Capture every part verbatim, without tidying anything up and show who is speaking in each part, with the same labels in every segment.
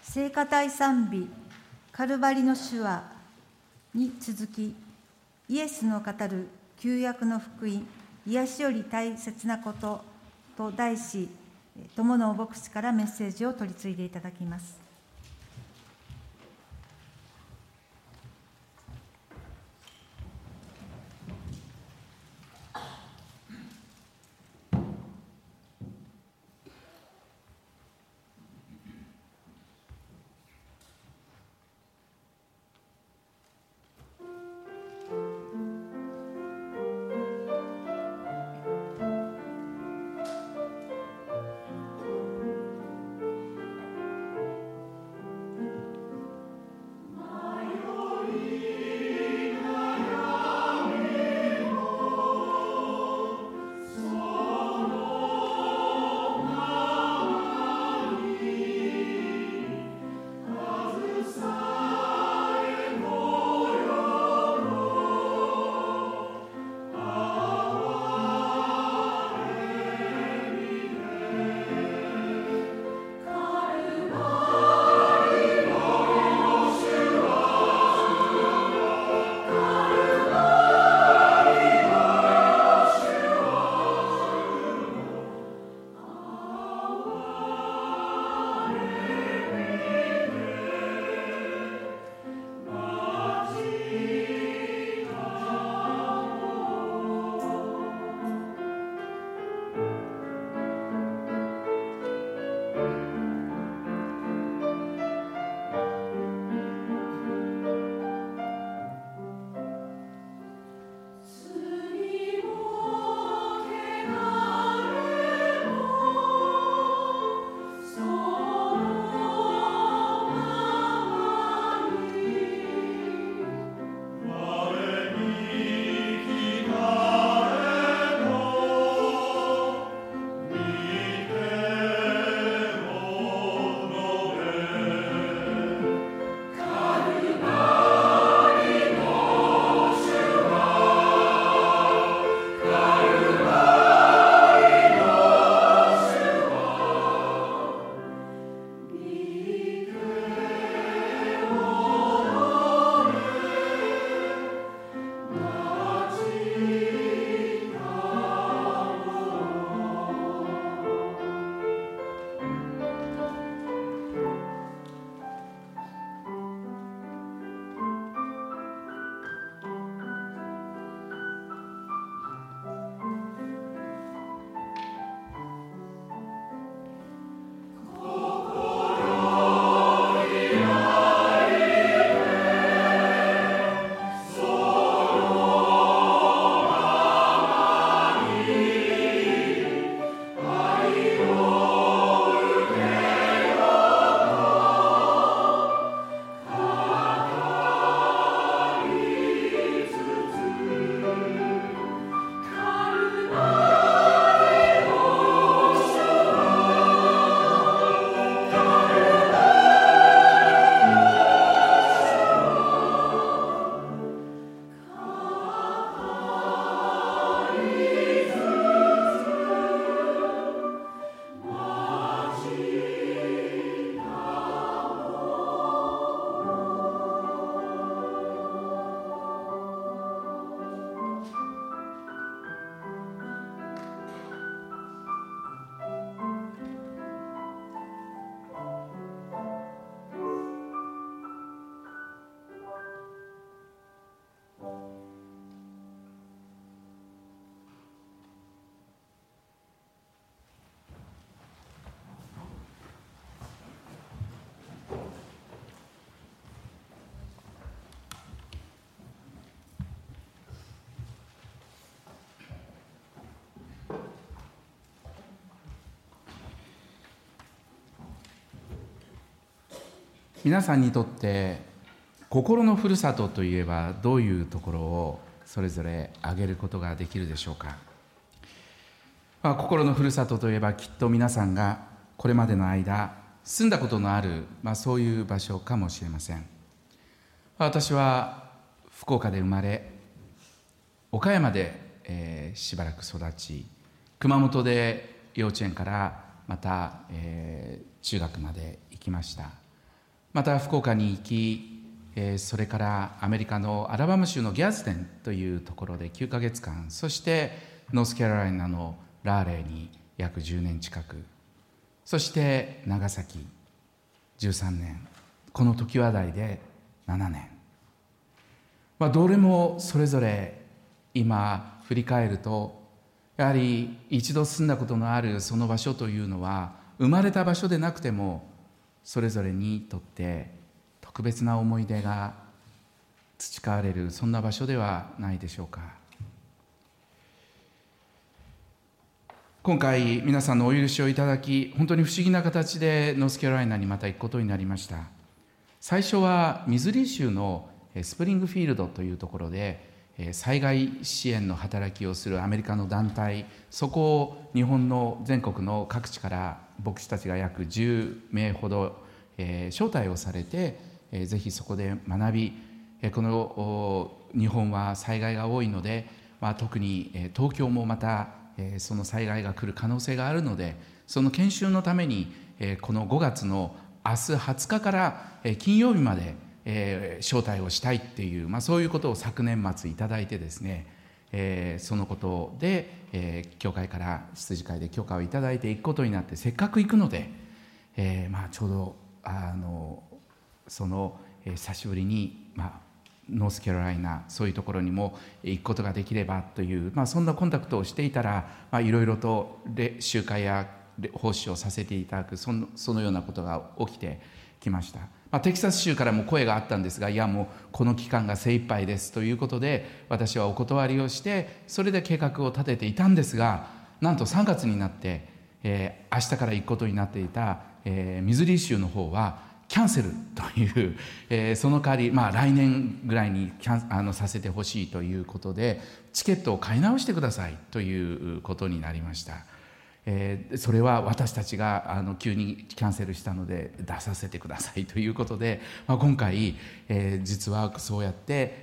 Speaker 1: 聖歌隊賛美カルバリの手話に続き、イエスの語る旧約の福音、癒しより大切なことと題し、友の牧師からメッセージを取り次いでいただきます。
Speaker 2: 皆さんにとって心のふるさとといえばどういうところをそれぞれ挙げることができるでしょうか。まあ、心のふるさとといえばきっと皆さんがこれまでの間住んだことのある、まあ、そういう場所かもしれません。私は福岡で生まれ、岡山で、えー、しばらく育ち、熊本で幼稚園からまた、えー、中学まで行きました。 また福岡に行き、それからアメリカのアラバマ州のギャズデンというところできゅうかげつかん、そしてノースカロライナのラーレーに約じゅうねん近く、そして長崎じゅうさんねん、この常盤台でななねん、まあ、どれもそれぞれ今振り返ると、やはり一度住んだことのあるその場所というのは、生まれた場所でなくてもそれぞれにとって特別な思い出が培われる、そんな場所ではないでしょうか。今回皆さんのお許しをいただき、本当に不思議な形でノースカロライナにまた行くことになりました。最初はミズーリ州のスプリングフィールドというところで災害支援の働きをするアメリカの団体、そこを日本の全国の各地から牧師たちが約じゅうめいほど招待をされて、ぜひそこで学び、この日本は災害が多いので、まあ、特に東京もまたその災害が来る可能性があるので、その研修のためにこのごがつの明日はつかから金曜日までえー、招待をしたいっていう、まあ、そういうことを昨年末いただいてですね、えー、そのことで、えー、教会から羊会で許可をいただいて行くことになって、せっかく行くので、えーまあ、ちょうどあのその、えー、久しぶりに、まあ、ノースカロライナ、そういうところにも行くことができればという、まあ、そんなコンタクトをしていたら、まあ、いろいろと集会や奉仕をさせていただく、その、そのようなことが起きてきました。まあ、テキサス州からも声があったんですが、いやもうこの期間が精一杯ですということで、私はお断りをして、それで計画を立てていたんですが、なんとさんがつになって、えー、明日から行くことになっていた、えー、ミズーリ州の方はキャンセルという、えー、その代わり、まあ、来年ぐらいにキャンあのさせてほしいということで、チケットを買い直してくださいということになりました。えー、それは私たちがあの急にキャンセルしたので出させてくださいということで、まあ、今回、えー、実はそうやって、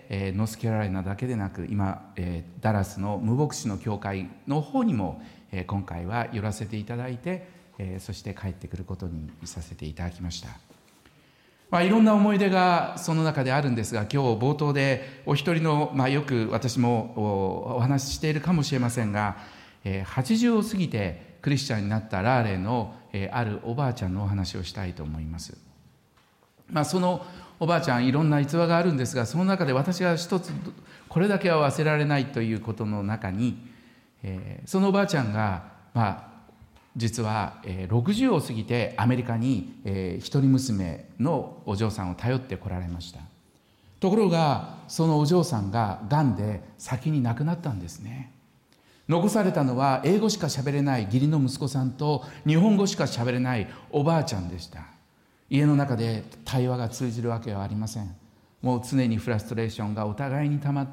Speaker 2: えー、ノースカロライナだけでなく、今、えー、ダラスの無牧師の教会の方にも、えー、今回は寄らせていただいて、えー、そして帰ってくることにさせていただきました。まあ、いろんな思い出がその中であるんですが、今日冒頭でお一人の、まあ、よく私も お, お話ししているかもしれませんが、えー、はちじゅうを過ぎてクリスチャンになったラーレの、えー、あるおばあちゃんのお話をしたいと思います。まあ、そのおばあちゃん、いろんな逸話があるんですが、その中で私が一つこれだけは忘れられないということの中に、えー、そのおばあちゃんが、まあ、実は、えー、ろくじゅうを過ぎてアメリカに、えー、一人娘のお嬢さんを頼ってこられました。ところがそのお嬢さんががんで先に亡くなったんですね。残されたのは英語しか喋れない義理の息子さんと日本語しか喋れないおばあちゃんでした。家の中で対話が通じるわけはありません。もう常にフラストレーションがお互いに溜まって、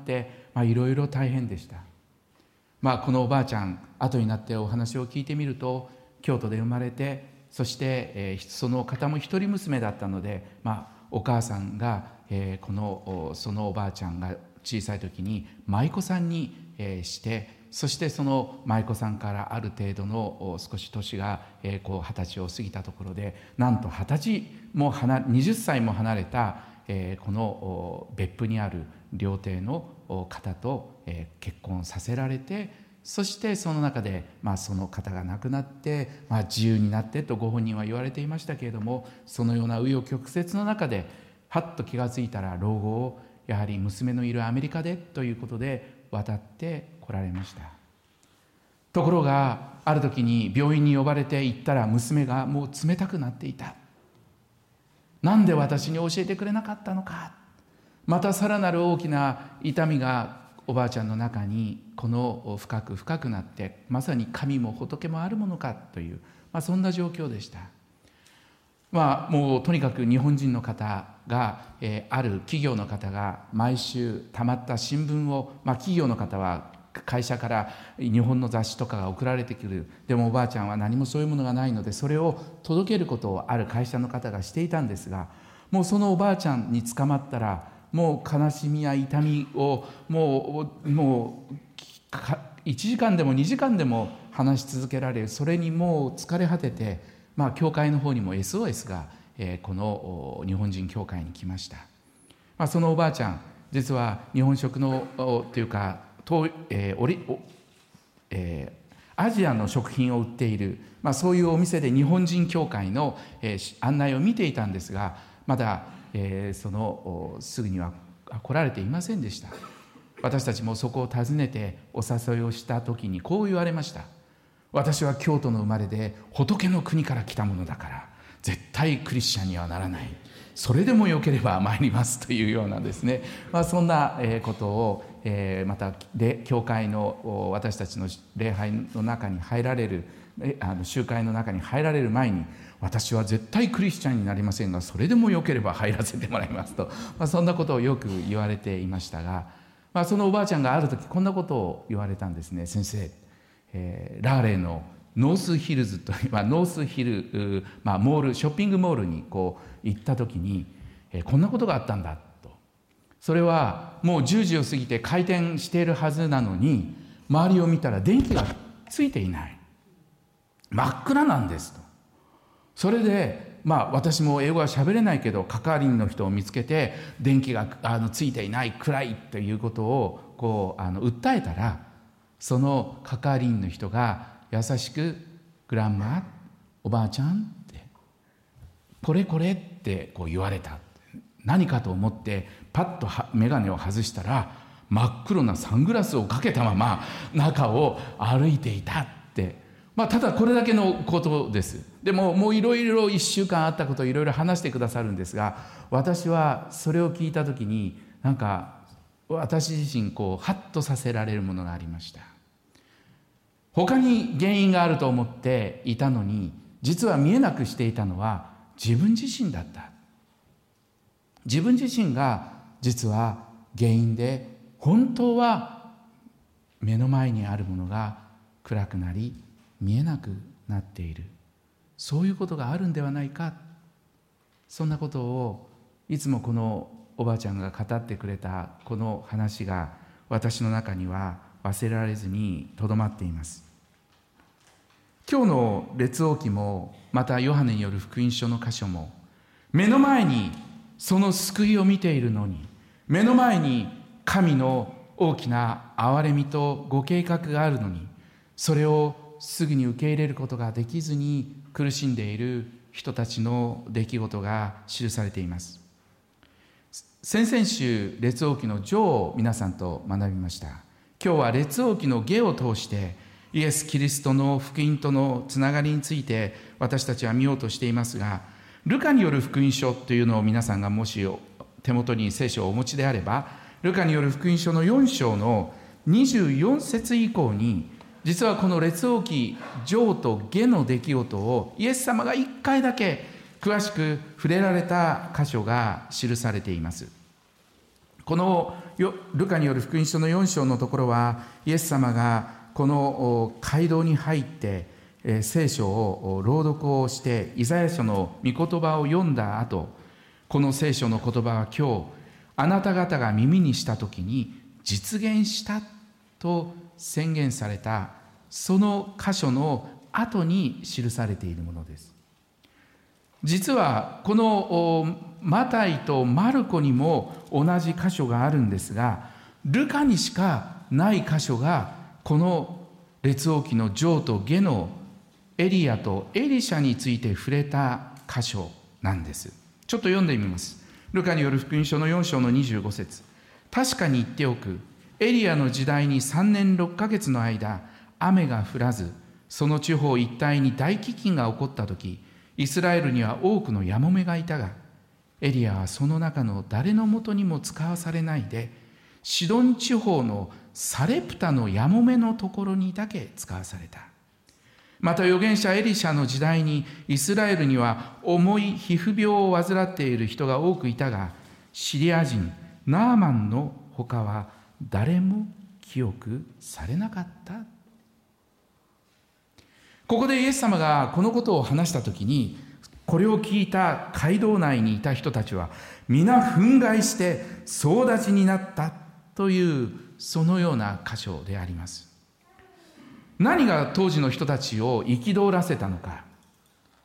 Speaker 2: まあ、いろいろ大変でした。まあ、このおばあちゃん、後になってお話を聞いてみると、京都で生まれて、そして、えー、その方も一人娘だったので、まあ、お母さんが、えー、このそのおばあちゃんが小さい時に舞妓さんに、えー、して、そしてその舞妓さんからある程度の少し年が二十歳を過ぎたところで、なんと二十歳も離れはたちも離れたこの別府にある料亭の方と結婚させられて、そしてその中で、まあ、その方が亡くなって、まあ、自由になってとご本人は言われていましたけれども、そのような紆余曲折の中ではっと気がついたら、老後をやはり娘のいるアメリカでということで渡って来られました。ところがある時に病院に呼ばれて行ったら、娘がもう冷たくなっていた。なんで私に教えてくれなかったのか。またさらなる大きな痛みがおばあちゃんの中にこの深く深くなって、まさに神も仏もあるものかという、まあ、そんな状況でした。まあ、もうとにかく日本人の方が、えー、ある企業の方が毎週たまった新聞を、まあ、企業の方は会社から日本の雑誌とかが送られてくる。でもおばあちゃんは何もそういうものがないので、それを届けることをある会社の方がしていたんですが、もうそのおばあちゃんに捕まったら、もう悲しみや痛みをもうもういちじかんでもにじかんでも話し続けられる。それにもう疲れ果てて、まあ、教会の方にも エスオーエス がこの日本人教会に来ました。まあ、そのおばあちゃん、実は日本食のというか東、えーオリえー、アジアの食品を売っている、まあ、そういうお店で日本人教会の、えー、案内を見ていたんですが、まだ、えー、そのすぐには来られていませんでした。私たちもそこを訪ねてお誘いをした時にこう言われました。私は京都の生まれで仏の国から来たものだから絶対クリスチャンにはならない、それでもよければ参りますというようなですね、まあ、そんなことを、えー、また教会の私たちの礼拝の中に入られる、あの集会の中に入られる前に、私は絶対クリスチャンになりませんがそれでもよければ入らせてもらいますと、まあ、そんなことをよく言われていましたが、まあ、そのおばあちゃんがある時こんなことを言われたんですね。先生、えー、ラーレーのノースヒルズという、まあ、ノースヒル、まあ、モールショッピングモールにこう行った時に、えー、こんなことがあったんだと。それはもうじゅうじを過ぎて開店しているはずなのに、周りを見たら電気がついていない、真っ暗なんですと。それでまあ私も英語は喋れないけど係員の人を見つけて、電気があのついていない、暗いということをこうあの訴えたら、その係員の人が優しくグランマ、おばあちゃんってこれこれってこう言われた。何かと思ってパッと眼鏡を外したら、真っ黒なサングラスをかけたまま中を歩いていたって、まあ、ただこれだけのことです。でももういろいろいっしゅうかんあったことをいろいろ話してくださるんですが、私はそれを聞いた時になんか私自身こうハッとさせられるものがありました。他に原因があると思っていたのに、実は見えなくしていたのは自分自身だった。自分自身が実は原因で、本当は目の前にあるものが暗くなり見えなくなっている、そういうことがあるんではないか。そんなことをいつもこのおばあちゃんが語ってくれたこの話が私の中には忘れられずにとどまっています。今日の列王記もまたヨハネによる福音書の箇所も、目の前にその救いを見ているのに、目の前に神の大きな憐れみとご計画があるのに、それをすぐに受け入れることができずに苦しんでいる人たちの出来事が記されています。先々週列王記の序を皆さんと学びました。今日は列王記の下を通してイエス・キリストの福音とのつながりについて私たちは見ようとしていますが、ルカによる福音書というのを皆さんがもし手元に聖書をお持ちであれば、ルカによる福音書のよん章のにじゅうよん節以降に、実はこの列王記上と下の出来事をイエス様がいっかいだけ詳しく触れられた箇所が記されています。このルカによる福音書のよん章のところは、イエス様がこの街道に入って聖書を朗読をしてイザヤ書の御言葉を読んだ後、この聖書の言葉は今日あなた方が耳にした時に実現したと宣言された、その箇所の後に記されているものです。実はこのマタイとマルコにも同じ箇所があるんですが、ルカにしかない箇所がこの列王記の上と下のエリアとエリシャについて触れた箇所なんです。ちょっと読んでみます。ルカによる福音書のよん章のにじゅうご節。確かに言っておく、エリアの時代にさんねんろっかげつの間雨が降らず、その地方一帯に大飢饉が起こった時、イスラエルには多くのやもめがいたが、エリアはその中の誰のもとにも使わされないで、シドン地方のサレプタのやもめのところにだけ使わされた。また預言者エリシャの時代にイスラエルには重い皮膚病を患っている人が多くいたが、シリア人ナーマンのほかは誰も記憶されなかった。ここでイエス様がこのことを話したときに、これを聞いた街道内にいた人たちは皆憤慨して総立ちになったという、そのような箇所であります。何が当時の人たちを憤らせたのか。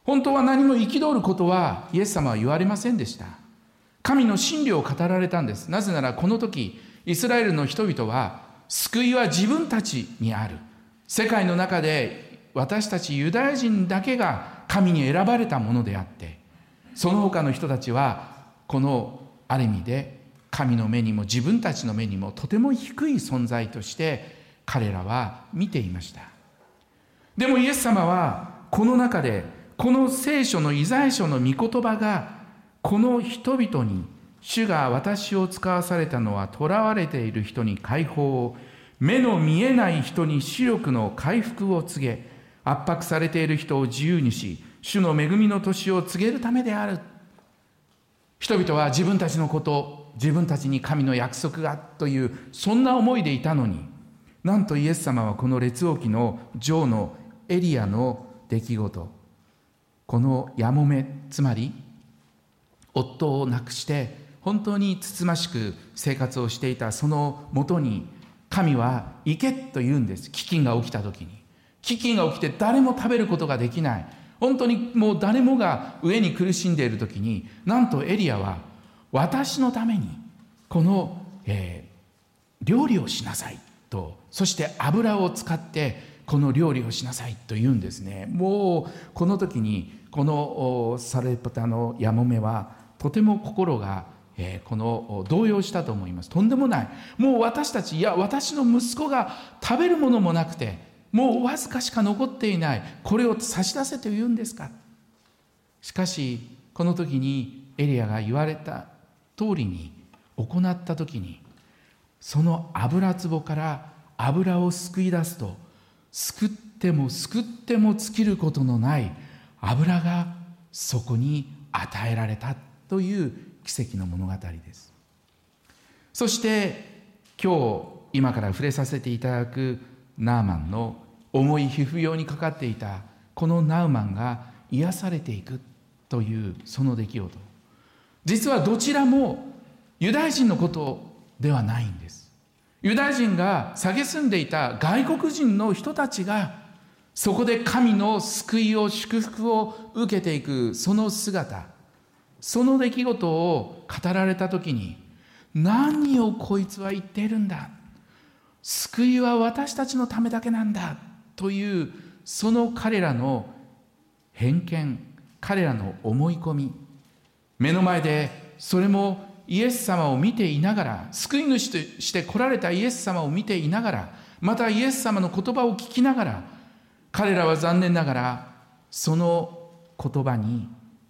Speaker 2: 本当は何も憤ることはイエス様は言われませんでした。神の真理を語られたんです。なぜならこの時イスラエルの人々は、救いは自分たちにある、世界の中で私たちユダヤ人だけが神に選ばれたものであって、その他の人たちはこのある意味で神の目にも自分たちの目にもとても低い存在として彼らは見ていました。でもイエス様はこの中で、この聖書のイザヤ書の御言葉が、この人々に、主が私を使わされたのは、囚われている人に解放を、目の見えない人に視力の回復を告げ、圧迫されている人を自由にし、主の恵みの年を告げるためである。人々は自分たちのこと、自分たちに神の約束がという、そんな思いでいたのに、なんとイエス様はこの列王記の王のエリアの出来事、このやもめ、つまり夫を亡くして本当につつましく生活をしていたそのもとに、神は行けと言うんです。飢饉が起きた時に、飢饉が起きて誰も食べることができない、本当にもう誰もが飢えに苦しんでいる時に、なんとエリアは私のためにこの、えー、料理をしなさいと、そして油を使ってこの料理をしなさいと言うんですね。もうこの時にこのサレプタのやもめはとても心が、えー、この動揺したと思います。とんでもない、もう私たち、いや私の息子が食べるものもなくて、もうわずかしか残っていない、これを差し出せと言うんですか。しかしこの時にエリアが言われた通りに行った時に、その油壺から油をすくい出すと、すくってもすくっても尽きることのない油がそこに与えられたという奇跡の物語です。そして今日今から触れさせていただくナーマンの重い皮膚病にかかっていたこのナーマンが癒されていくというその出来事、実はどちらもユダヤ人のことではないんです。ユダヤ人が蔑んでいた外国人の人たちがそこで神の救いを祝福を受けていくその姿、その出来事を語られた時に、何をこいつは言っているんだ、救いは私たちのためだけなんだという、その彼らの偏見、彼らの思い込み、目の前でそれもイエス様を見ていながら、救い主として来られたイエス様を見ていながら、またイエス様の言葉を聞きながら、彼らは残念ながらその言葉に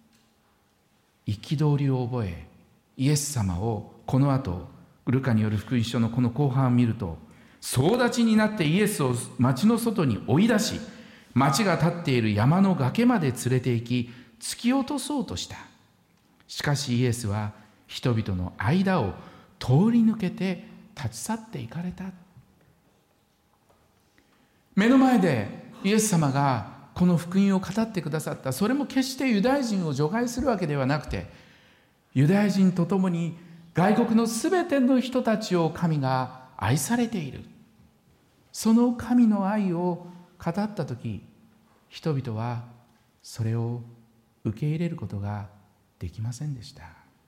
Speaker 2: 憤りを覚え、イエス様をこの後ルカによる福音書のこの後半を見ると、総立ちになってイエスを町の外に追い出し、町が立っている山の崖まで連れて行き、突き落とそうとした。しかしイエスは人々の間を通り抜けて立ち去っていかれた。目の前でイエス様がこの福音を語ってくださった。それも決してユダヤ人を除外するわけではなくて、ユダヤ人とともに外国のすべての人たちを神が愛されている。その神の愛を語ったとき、人々はそれを受け入れることができませんでした。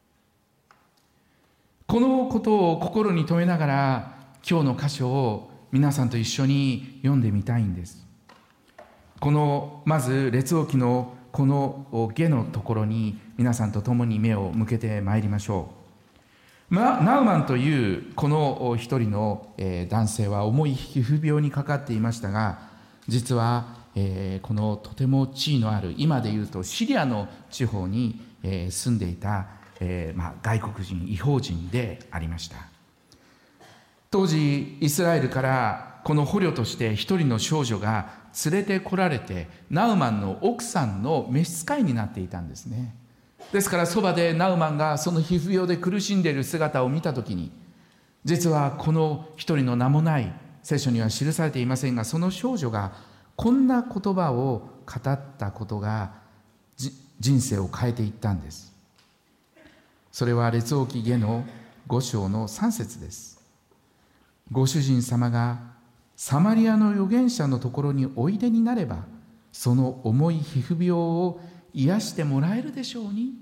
Speaker 2: このことを心に留めながら、今日の箇所を皆さんと一緒に読んでみたいんです。このまず列王記のこの下のところに皆さんと共に目を向けてまいりましょう。ナウマンというこの一人の男性は重い皮膚病にかかっていましたが、実はこのとても地位のある、今でいうとシリアの地方に住んでいた外国人、異邦人でありました。当時イスラエルからこの捕虜として一人の少女が連れてこられて、ナウマンの奥さんの召使いになっていたんですね。ですからそばでナウマンがその皮膚病で苦しんでいる姿を見たときに、実はこの一人の名もない、聖書には記されていませんが、その少女がこんな言葉を語ったことが人生を変えていったんです。それは列王記下のご章のさん節です。ご主人様がサマリアの預言者のところにおいでになれば、その重い皮膚病を癒してもらえるでしょうに。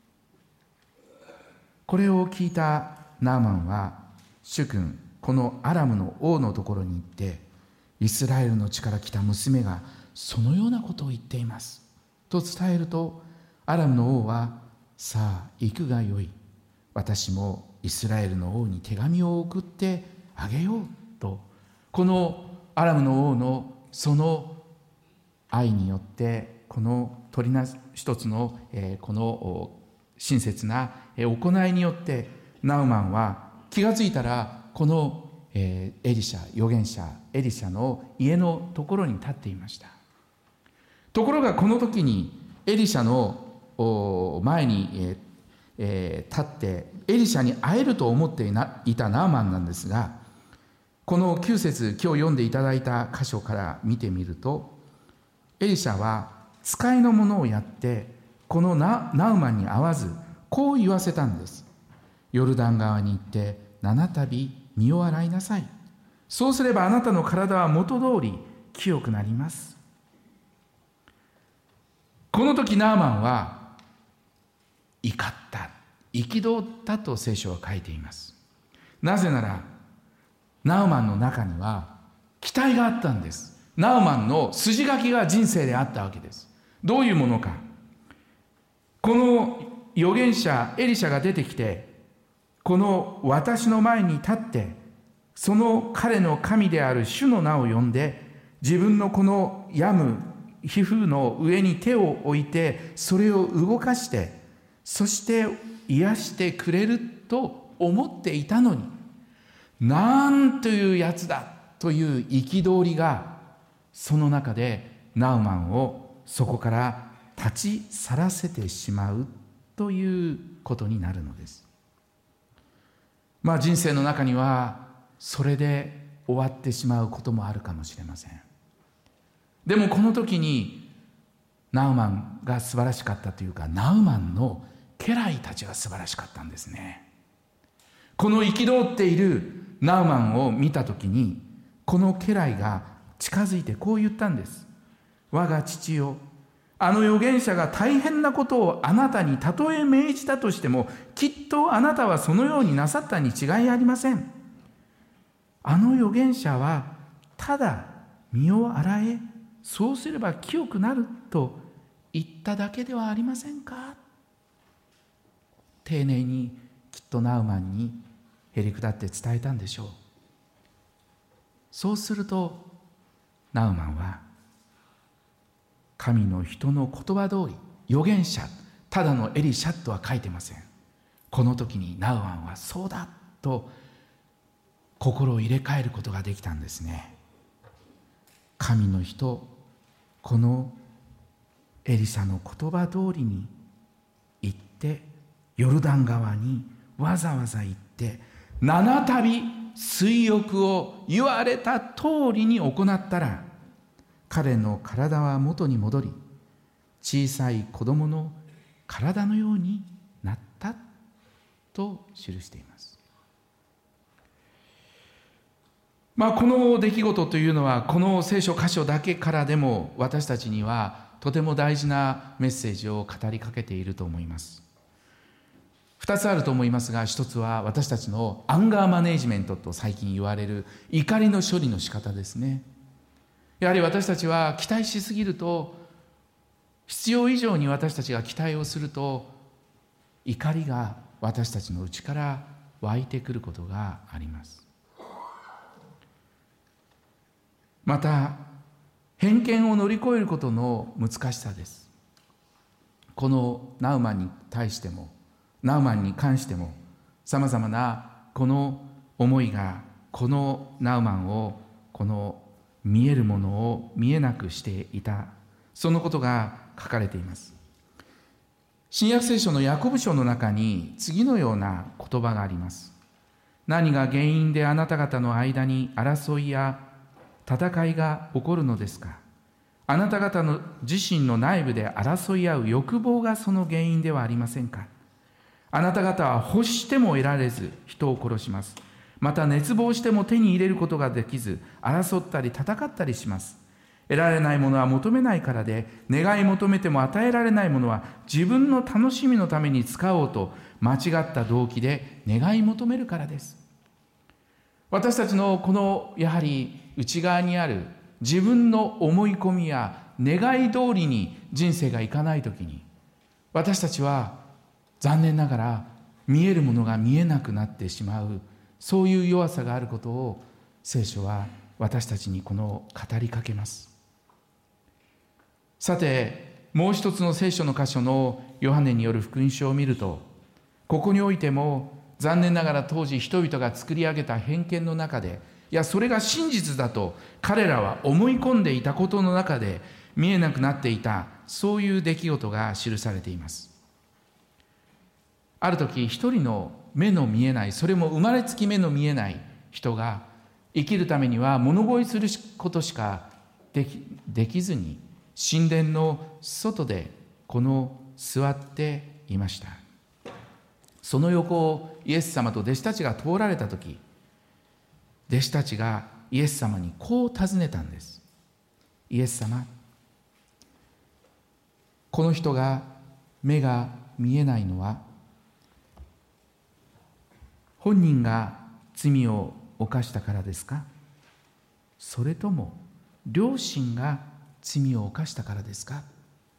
Speaker 2: これを聞いたナーマンは、主君、このアラムの王のところに行って、イスラエルの地から来た娘がそのようなことを言っていますと伝えると、アラムの王は、さあ行くがよい、私もイスラエルの王に手紙を送ってあげようと、このアラムの王のその愛によって、この取りな一つの、えー、この親切な行いによって、ナウマンは気がついたら、この、えー、エリシャ、預言者エリシャの家のところに立っていました。ところがこの時にエリシャの前に、えーえー、立ってエリシャに会えると思っていたナーマンなんですが、このきゅう節、今日読んでいただいた箇所から見てみると、エリシャは使いのものをやってこの ナ, ナウマンに会わず、こう言わせたんです。ヨルダン川に行って七度身を洗いなさい。そうすればあなたの体は元通り清くなります。この時ナーマンは怒った、憤ったと聖書は書いています。なぜならナウマンの中には期待があったんです。ナウマンの筋書きが人生であったわけです。どういうものか。この預言者エリシャが出てきて、この私の前に立って、その彼の神である主の名を呼んで、自分のこの病む皮膚の上に手を置いて、それを動かして、そして癒してくれると思っていたのに、なんというやつだという憤りが、その中でナウマンをそこから立ち去らせてしまうということになるのです。まあ人生の中にはそれで終わってしまうこともあるかもしれません。でもこの時にナウマンが素晴らしかったというか、ナウマンの家来たちが素晴らしかったんですね。この憤っているナウマンを見た時に、この家来が近づいてこう言ったんです。我が父よ、あの預言者が大変なことをあなたにたとえ命じたとしても、きっとあなたはそのようになさったに違いありません。あの預言者はただ身を洗え、そうすれば清くなると言っただけではありませんか。丁寧にきっとナウマンにへりくだって伝えたんでしょう。そうするとナウマンは、神の人の言葉通り、預言者、ただのエリシャとは書いてません。この時にナウマンはそうだと心を入れ替えることができたんですね。神の人、このエリシャの言葉通りに行って、ヨルダン川にわざわざ行って七度水浴を言われた通りに行ったら、彼の体は元に戻り、小さい子供の体のようになったと記しています。まあ、この出来事というのは、この聖書箇所だけからでも私たちにはとても大事なメッセージを語りかけていると思います。二つあると思いますが、一つは私たちのアンガーマネージメントと最近言われる怒りの処理の仕方ですね。やはり私たちは期待しすぎると、必要以上に私たちが期待をすると、怒りが私たちの内から湧いてくることがあります。また、偏見を乗り越えることの難しさです。このナウマンに対しても、ナウマンに関しても、さまざまなこの思いが、このナウマンを、この見えるものを見えなくしていた、そのことが書かれています。新約聖書のヤコブ書の中に次のような言葉があります。何が原因であなた方の間に争いや戦いが起こるのですか。あなた方の自身の内部で争い合う欲望がその原因ではありませんか。あなた方は欲しても得られず人を殺します。また熱望しても手に入れることができず争ったり戦ったりします。 得られないものは求めないからで、願い求めても与えられないものは自分の楽しみのために使おうと間違った動機で願い求めるからです。私たちのこのやはり内側にある自分の思い込みや願い通りに人生がいかないときに、私たちは残念ながら見えるものが見えなくなってしまう、そういう弱さがあることを聖書は私たちにこの語りかけます。さて、もう一つの聖書の箇所のヨハネによる福音書を見ると、ここにおいても残念ながら当時人々が作り上げた偏見の中で、いやそれが真実だと彼らは思い込んでいたことの中で見えなくなっていた、そういう出来事が記されています。ある時、一人の目の見えない、それも生まれつき目の見えない人が生きるためには物乞いすることしかでき、できずに神殿の外でこの座っていました。その横をイエス様と弟子たちが通られたとき、弟子たちがイエス様にこう尋ねたんです。イエス様、この人が目が見えないのは本人が罪を犯したからですか？それとも両親が罪を犯したからですか？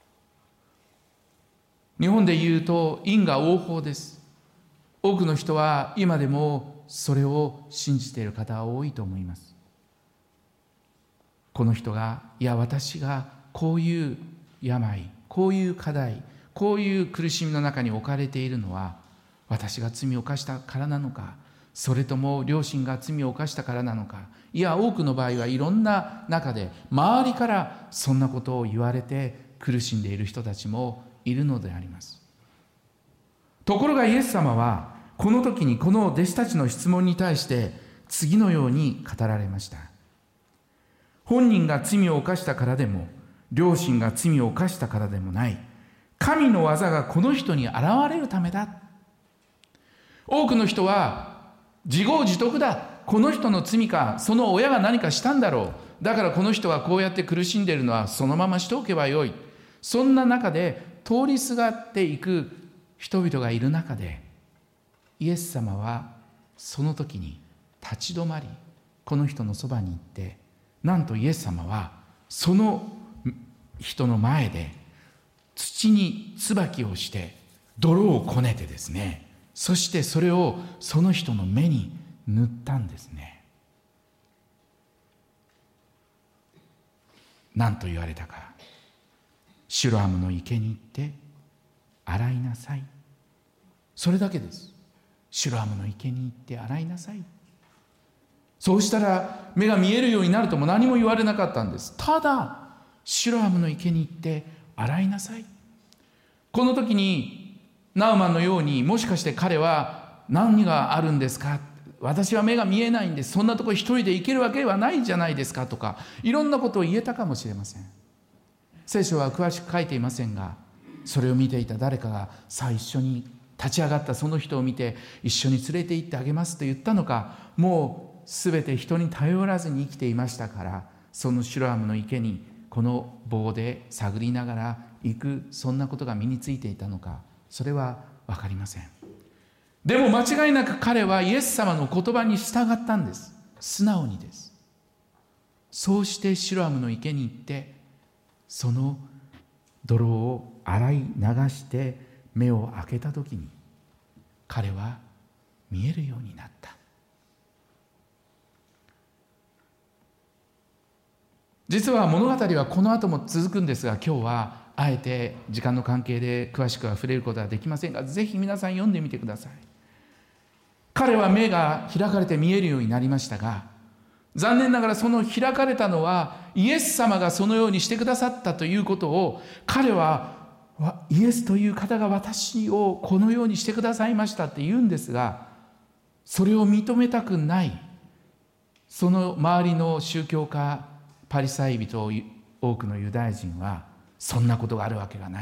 Speaker 2: 日本で言うと因果応報です。多くの人は今でもそれを信じている方は多いと思います。この人が、いや私がこういう病、こういう課題、こういう苦しみの中に置かれているのは私が罪を犯したからなのか、それとも両親が罪を犯したからなのか。いや多くの場合はいろんな中で周りからそんなことを言われて苦しんでいる人たちもいるのであります。ところがイエス様はこの時にこの弟子たちの質問に対して次のように語られました。本人が罪を犯したからでも両親が罪を犯したからでもない、神の技がこの人に現れるためだ。多くの人は自業自得だ、この人の罪かその親が何かしたんだろう、だからこの人はこうやって苦しんでいるのはそのまましておけばよい、そんな中で通りすがっていく人々がいる中で、イエス様はその時に立ち止まり、この人のそばに行って、なんとイエス様はその人の前で土に椿をして泥をこねてですね、そしてそれをその人の目に塗ったんですね。何と言われたか、シロアムの池に行って洗いなさい。それだけです。シロアムの池に行って洗いなさい。そうしたら目が見えるようになるとも何も言われなかったんです。ただシロアムの池に行って洗いなさい。この時にナウマンのように、もしかして彼は何があるんですか、私は目が見えないんです、そんなところ一人で行けるわけはないじゃないですかとか、いろんなことを言えたかもしれません。聖書は詳しく書いていませんが、それを見ていた誰かが、さあ一緒に立ち上がったその人を見て一緒に連れて行ってあげますと言ったのか、もうすべて人に頼らずに生きていましたから、そのシロアムの池にこの棒で探りながら行く、そんなことが身についていたのか、それは分かりません。でも間違いなく彼はイエス様の言葉に従ったんです。素直にです。そうしてシロアムの池に行って、その泥を洗い流して目を開けたときに、彼は見えるようになった。実は物語はこの後も続くんですが、今日はあえて時間の関係で詳しくは触れることはできませんが、ぜひ皆さん読んでみてください。彼は目が開かれて見えるようになりましたが、残念ながらその開かれたのはイエス様がそのようにしてくださったということを、彼はイエスという方が私をこのようにしてくださいましたって言うんですが、それを認めたくないその周りの宗教家、パリサイ人、多くのユダヤ人は、そんなことがあるわけがない、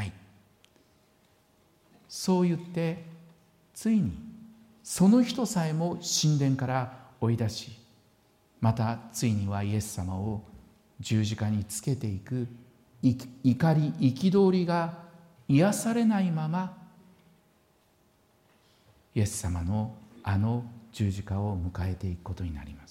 Speaker 2: そう言ってついにその人さえも神殿から追い出し、またついにはイエス様を十字架につけていく怒り憤りが癒されないまま、イエス様のあの十字架を迎えていくことになります。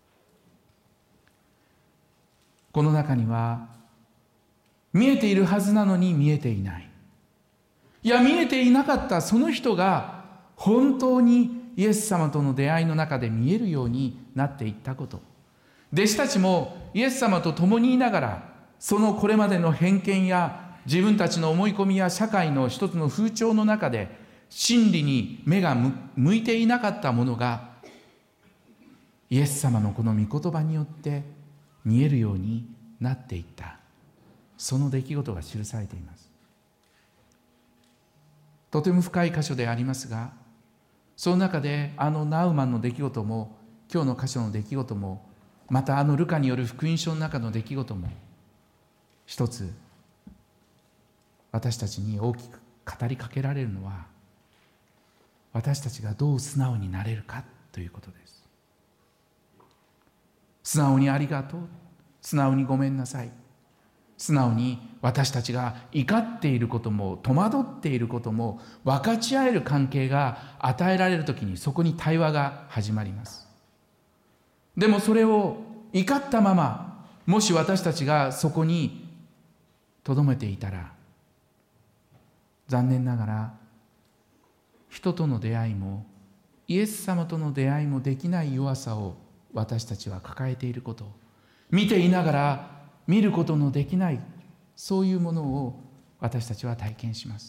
Speaker 2: この中には見えているはずなのに見えていない、いや見えていなかったその人が本当にイエス様との出会いの中で見えるようになっていったこと、弟子たちもイエス様と共にいながら、そのこれまでの偏見や自分たちの思い込みや社会の一つの風潮の中で真理に目が向いていなかったものが、イエス様のこの御言葉によって見えるようになっていった、その出来事が記されています。とても深い箇所でありますが、その中であのナウマンの出来事も、今日の箇所の出来事も、またあのルカによる福音書の中の出来事も、一つ私たちに大きく語りかけられるのは、私たちがどう素直になれるかということです。素直にありがとう、素直にごめんなさい、素直に私たちが怒っていることも戸惑っていることも分かち合える関係が与えられるときに、そこに対話が始まります。でもそれを怒ったまま、もし私たちがそこにとどめていたら、残念ながら人との出会いもイエス様との出会いもできない弱さを私たちは抱えていること、見ていながら見ることのできない、そういうものを私たちは体験します。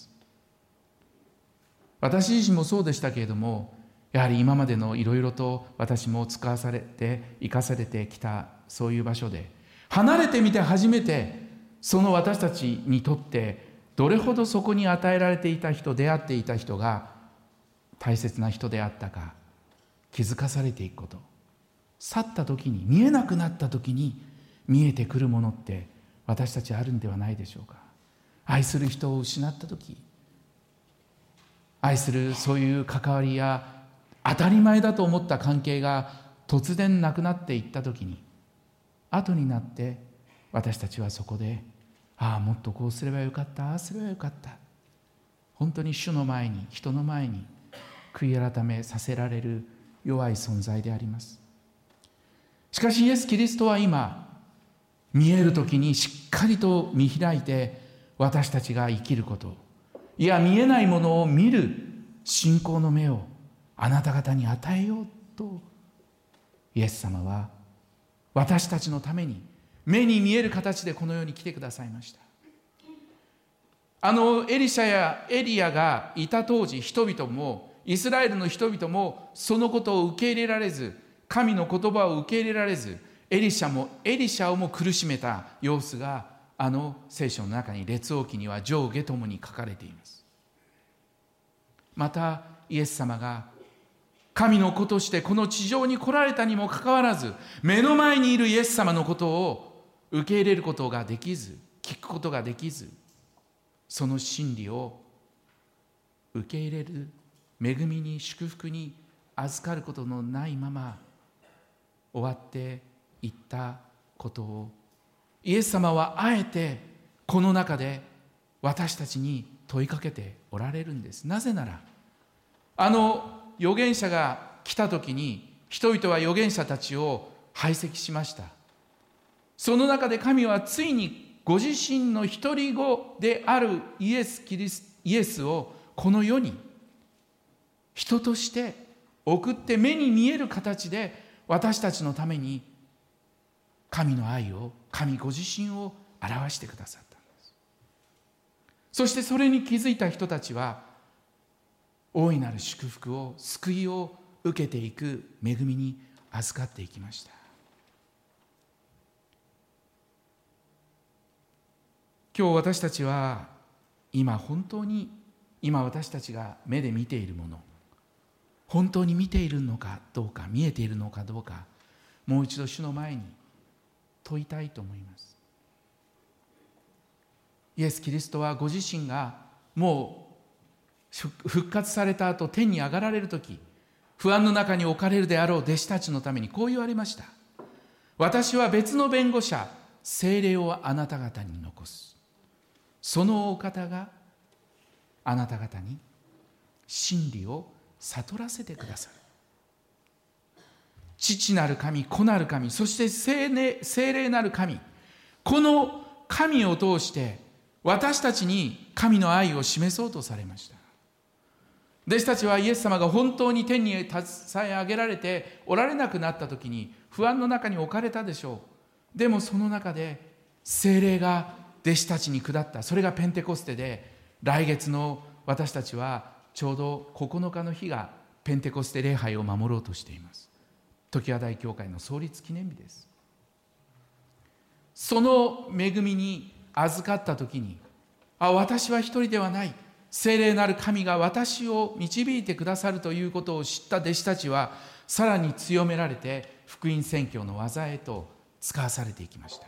Speaker 2: 私自身もそうでしたけれども、やはり今までのいろいろと私も使わされて生かされてきたそういう場所で、離れてみて初めてその私たちにとってどれほどそこに与えられていた人、出会っていた人が大切な人であったか気づかされていくこと、去った時に、見えなくなった時に見えてくるものって私たちあるんではないでしょうか。愛する人を失った時、愛するそういう関わりや当たり前だと思った関係が突然なくなっていった時に、後になって私たちはそこで、ああもっとこうすればよかった、ああすればよかった、本当に主の前に、人の前に悔い改めさせられる弱い存在であります。しかしイエス・キリストは今、見えるときにしっかりと見開いて私たちが生きること、いや見えないものを見る信仰の目をあなた方に与えようと、イエス様は私たちのために目に見える形でこの世に来てくださいました。あのエリシャやエリアがいた当時、人々もイスラエルの人々もそのことを受け入れられず、神の言葉を受け入れられず、エリシャもエリシャをも苦しめた様子があの聖書の中に、列王記には上下ともに書かれています。またイエス様が神の子としてこの地上に来られたにもかかわらず、目の前にいるイエス様のことを受け入れることができず、聞くことができず、その真理を受け入れる恵みに祝福に預かることのないまま終わっていったことを、イエス様はあえてこの中で私たちに問いかけておられるんです。なぜなら、あの預言者が来た時に人々は預言者たちを排斥しました。その中で神はついにご自身の独り子であるイエス・キリス、イエスをこの世に人として送って、目に見える形で私たちのために神の愛を、神ご自身を表してくださったんです。そしてそれに気づいた人たちは大いなる祝福を、救いを受けていく恵みに預かっていきました。今日私たちは今本当に、今私たちが目で見ているもの、本当に見ているのかどうか、見えているのかどうか、もう一度主の前に問いたいと思います。イエス・キリストはご自身がもう復活された後、天に上がられるとき、不安の中に置かれるであろう弟子たちのためにこう言われました。私は別の弁護者、 聖霊をあなた方に残す。そのお方があなた方に真理を悟らせてくださる。父なる神、子なる神、そして聖霊、聖霊なる神、この神を通して私たちに神の愛を示そうとされました。弟子たちはイエス様が本当に天に携え上げられておられなくなった時に不安の中に置かれたでしょう。でもその中で聖霊が弟子たちに下った。それがペンテコステで、来月の私たちはちょうどここのかの日がペンテコステ礼拝を守ろうとしています。常盤台教会の創立記念日です。その恵みに預かった時に、あ、私は一人ではない、聖霊なる神が私を導いてくださるということを知った弟子たちは、さらに強められて福音宣教の技へと使わされていきました。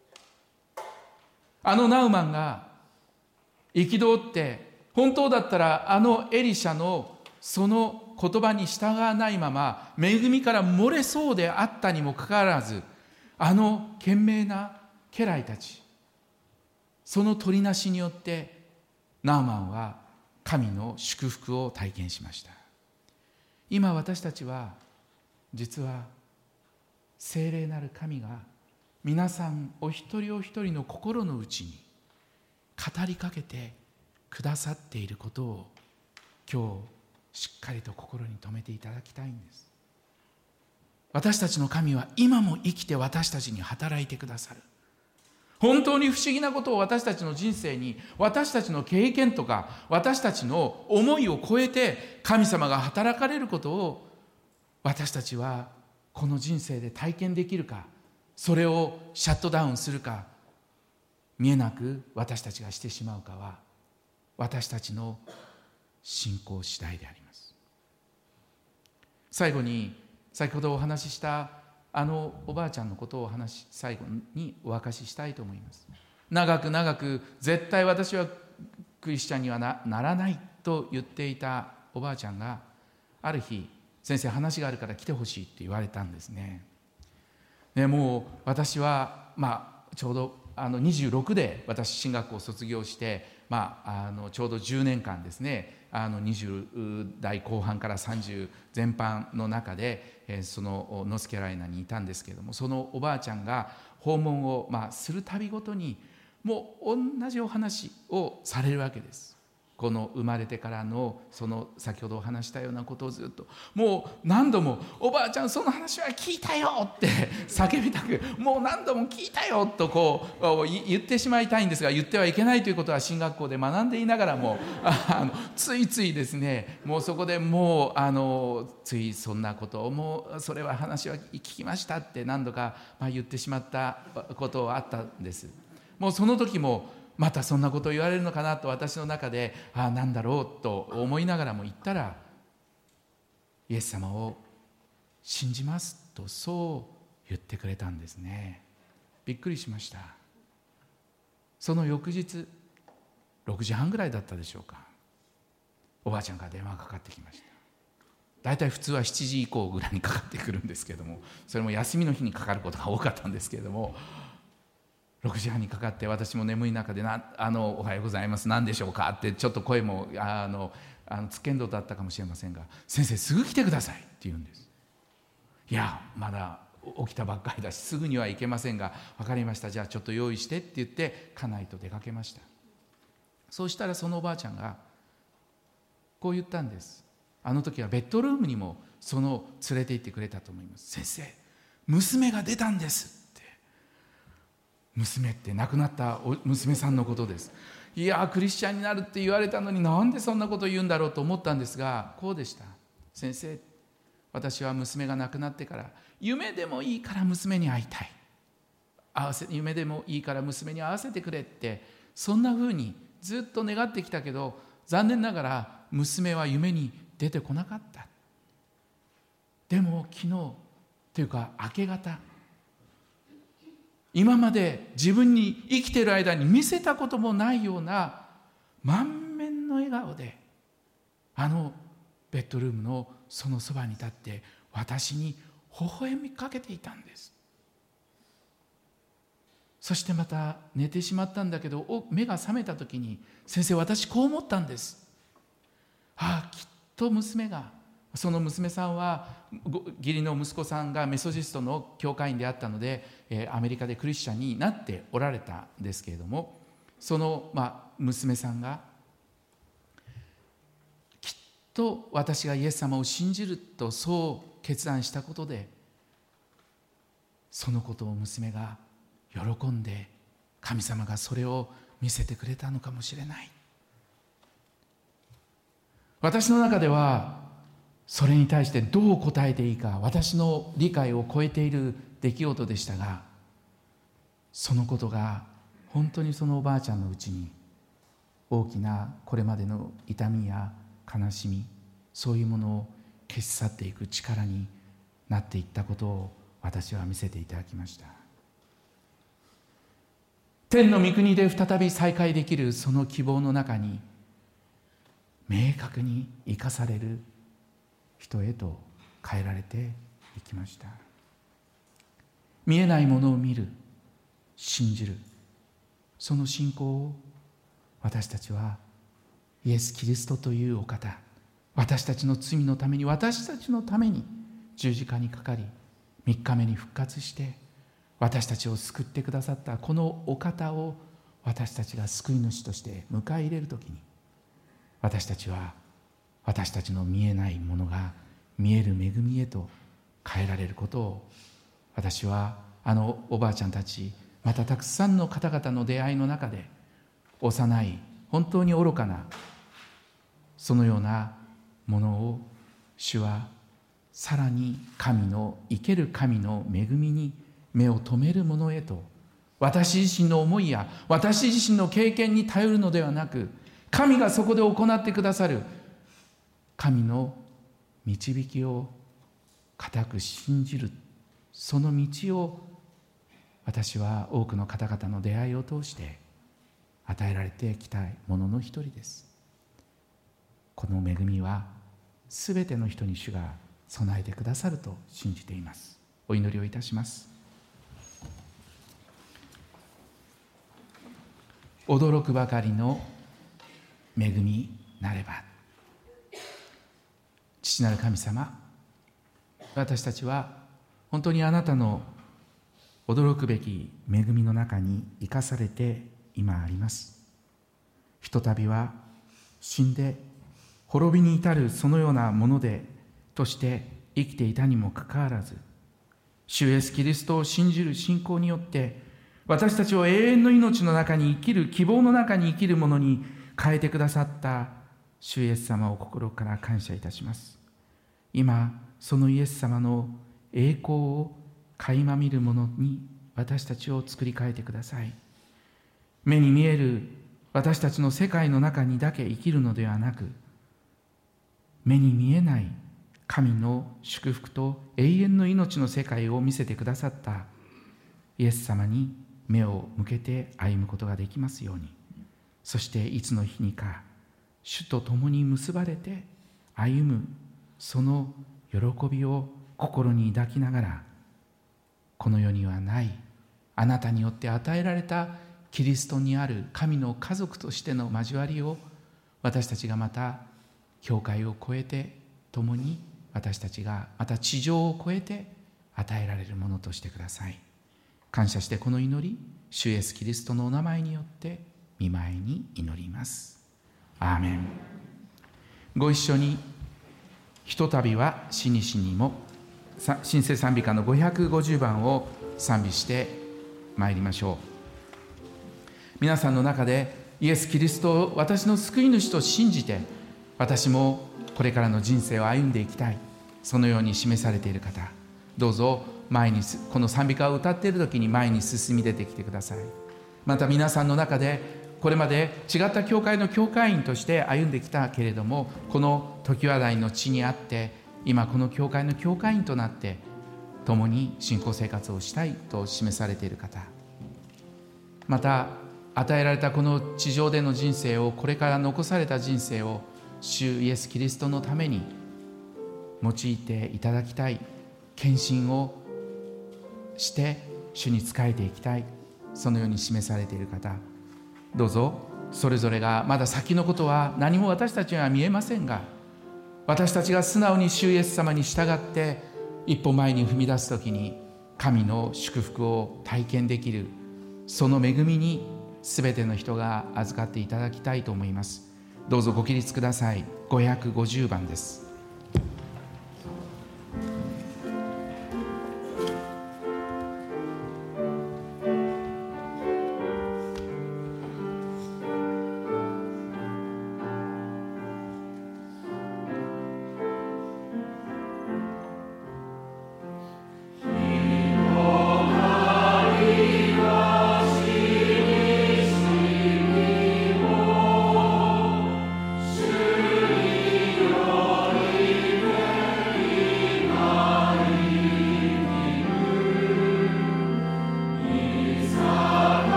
Speaker 2: あのナウマンが憤って、本当だったらあのエリシャのその言葉に従わないまま恵みから漏れそうであったにもかかわらず、あの賢明な家来たち、その取りなしによってナウマンは神の祝福を体験しました。今私たちは実は聖霊なる神が皆さんお一人お一人の心の内に語りかけてくださっていることを今日しっかりと心に留めていただきたいんです。私たちの神は今も生きて私たちに働いてくださる。本当に不思議なことを私たちの人生に、私たちの経験とか私たちの思いを超えて神様が働かれることを私たちはこの人生で体験できるか、それをシャットダウンするか、見えなく私たちがしてしまうかは私たちの信仰次第であります。最後に、先ほどお話ししたあのおばあちゃんのことをお話し最後にお明かししたいと思います。長く長く絶対私はクリスチャンには な, ならないと言っていたおばあちゃんが、ある日、先生話があるから来てほしいって言われたんですね。でもう私は、まあ、ちょうどあのにじゅうろくで私進学校を卒業して、まあ、あのちょうどじゅうねんかんですね、あのにじゅう代後半からさんじゅう前半の中で、えー、そのノースカロライナにいたんですけれども、そのおばあちゃんが訪問を、まあ、するたびごとにもう同じお話をされるわけです。この生まれてからのその先ほどお話したようなことをずっともう何度もおばあちゃんその話は聞いたよって叫びたく、もう何度も聞いたよとこう言ってしまいたいんですが、言ってはいけないということは進学校で学んでいながらもあのついついですね、もうそこでもうあのついそんなことをもうそれは話は聞きましたって何度かまあ言ってしまったことはあったんです。もうその時もまたそんなことを言われるのかなと私の中で、ああなんだろうと思いながらも言ったら、イエス様を信じますとそう言ってくれたんですね。びっくりしました。その翌日ろくじはんぐらいだったでしょうか、おばあちゃんから電話がかかってきました。だいたい普通はしちじ以降ぐらいにかかってくるんですけれども、それも休みの日にかかることが多かったんですけれども、ろくじはんにかかって、私も眠い中でなあのおはようございます、何でしょうかってちょっと声もあのあのつっけんどだったかもしれませんが、先生すぐ来てくださいって言うんです。いやまだ起きたばっかりだしすぐには行けませんが、分かりました、じゃあちょっと用意してって言って家内と出かけました。そうしたらそのおばあちゃんがこう言ったんです。あの時はベッドルームにもその連れて行ってくれたと思います。先生、娘が出たんですって。娘って亡くなった娘さんのことです。いやクリスチャンになるって言われたのになんでそんなこと言うんだろうと思ったんですが、こうでした。先生、私は娘が亡くなってから夢でもいいから娘に会いたい、会わせ夢でもいいから娘に会わせてくれって、そんなふうにずっと願ってきたけど、残念ながら娘は夢に出てこなかった。でも昨日というか明け方、今まで自分に生きている間に見せたこともないような満面の笑顔であのベッドルームのそのそばに立って私に微笑みかけていたんです。 そしてまた寝てしまったんだけど、お目が覚めた時に、先生、私こう思ったんです。ああ、きっと娘が、その娘さんは義理の息子さんがメソジストの教会員であったので、えー、アメリカでクリスチャンになっておられたんですけれども、その、まあ、娘さんがきっと私がイエス様を信じるとそう決断したことで、そのことを娘が喜んで、神様がそれを見せてくれたのかもしれない。私の中ではそれに対してどう答えていいか、私の理解を超えている出来事でしたが、そのことが本当にそのおばあちゃんのうちに大きなこれまでの痛みや悲しみ、そういうものを消し去っていく力になっていったことを私は見せていただきました。天の御国で再び再会できるその希望の中に、明確に生かされる人へと変えられていきました。見えないものを見る、信じる、その信仰を私たちはイエス・キリストというお方、私たちの罪のために、私たちのために十字架にかかり、みっかめに復活して私たちを救ってくださったこのお方を、私たちが救い主として迎え入れるときに、私たちは私たちの見えないものが見える恵みへと変えられることを、私はあのおばあちゃんたち、またたくさんの方々の出会いの中で、幼い本当に愚かなそのようなものを、主はさらに神の生ける神の恵みに目を留めるものへと、私自身の思いや私自身の経験に頼るのではなく、神がそこで行ってくださる神の導きを固く信じる、その道を私は多くの方々の出会いを通して与えられてきたものの一人です。この恵みはすべての人に主が備えてくださると信じています。お祈りをいたします。驚くばかりの恵みなれば。父なる神様、私たちは本当にあなたの驚くべき恵みの中に生かされて今あります。ひとたびは死んで滅びに至るそのようなものでとして生きていたにもかかわらず、主イエスキリストを信じる信仰によって私たちを永遠の命の中に生きる、希望の中に生きるものに変えてくださった主イエス様を心から感謝いたします。今そのイエス様の栄光を垣間見るものに私たちを作り変えてください。目に見える私たちの世界の中にだけ生きるのではなく、目に見えない神の祝福と永遠の命の世界を見せてくださったイエス様に目を向けて歩むことができますように。そしていつの日にか主と共に結ばれて歩むその喜びを心に抱きながら、この世にはないあなたによって与えられたキリストにある神の家族としての交わりを、私たちがまた教会を超えて共に、私たちがまた地上を超えて与えられるものとしてください。感謝してこの祈り、主イエスキリストのお名前によって御前に祈ります。アーメン。ご一緒にひとたびは死に死にも、新聖賛美歌のごひゃくごじゅうばんを賛美してまいりましょう。皆さんの中でイエス・キリストを私の救い主と信じて、私もこれからの人生を歩んでいきたい、そのように示されている方、どうぞ前に、この賛美歌を歌っている時に前に進み出てきてください。また皆さんの中でこれまで違った教会の教会員として歩んできたけれども、この常盤台の地にあって今この教会の教会員となって共に信仰生活をしたいと示されている方、また与えられたこの地上での人生を、これから残された人生を主イエスキリストのために用いていただきたい、献身をして主に仕えていきたい、 そのように示されている方、どうぞそれぞれがまだ先のことは何も私たちには見えませんが、私たちが素直に主イエス様に従って一歩前に踏み出すときに神の祝福を体験できる、その恵みにすべての人が預かっていただきたいと思います。どうぞご起立ください。ごひゃくごじゅうばんです。